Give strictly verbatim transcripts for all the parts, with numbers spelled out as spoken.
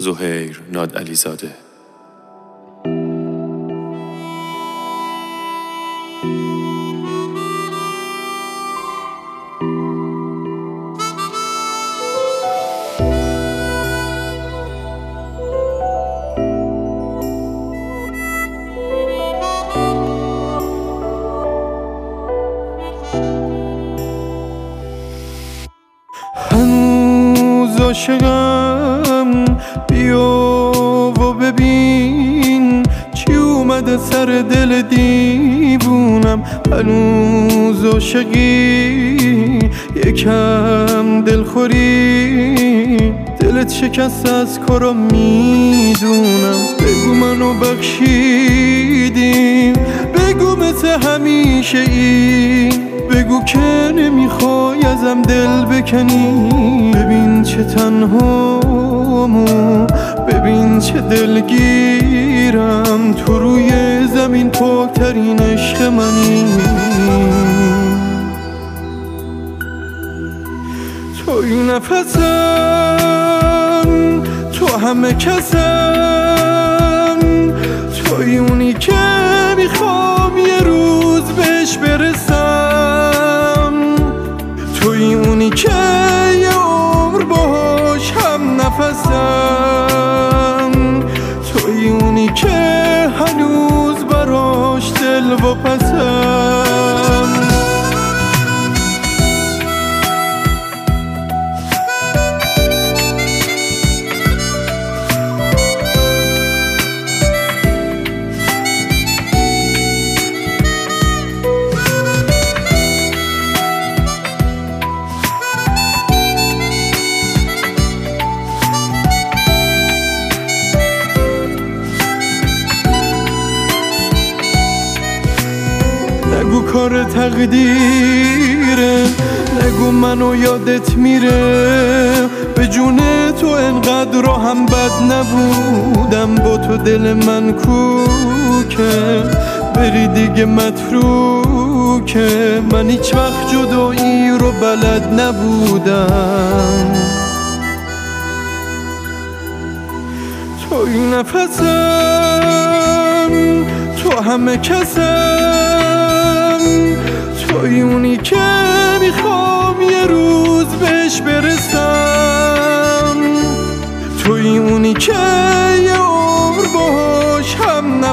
زهیر نادعلیزاده. هنوز عاشقم، بیا و ببین چی اومده سر دل دیوونم. هنوز عاشقی، یکم دلخوری، دلت شکست از کارا میدونم. بگو منو بخشیدیم، بگو مثل همیشه این، بگو که نمیخوای ازم دل بکنی. ببین چه تنهامو، ببین چه دلگیرم، تو روی زمین پاکترین عشق منی. توی نفسم، تو همه کسم، توی اونی که میخوام یه روز بهش برسم، توی اونی که یه عمر باهاش هم نفسم، توی اونی که هنوز براش دل و پسم. نگو کار تقدیره، نگو منو یادت میره. به جون تو انقدر را هم بد نبودم، با تو دل من کوکه، بری دیگه متروکه. من هیچ وقت جدایی رو بلد نبودم. توی نفسم، تو همه کسم، توی اونی که میخوام یه روز بهش برسم، توی اونی که یه عمر باهاش هم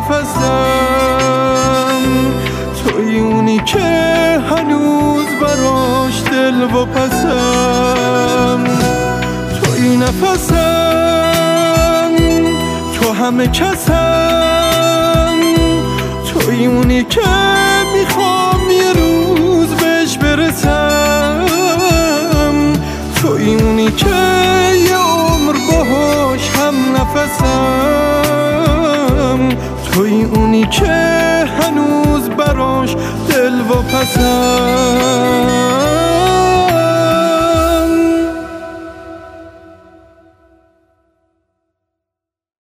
نفسم، توی اونی که هنوز براش دل و پسم. توی نفسم، تو همه کسم، توی اونی که میخوام یه روز بهش برسم، توی اونی که یه عمر باهاش هم نفسم، توی اونی که هنوز براش دل و پسم.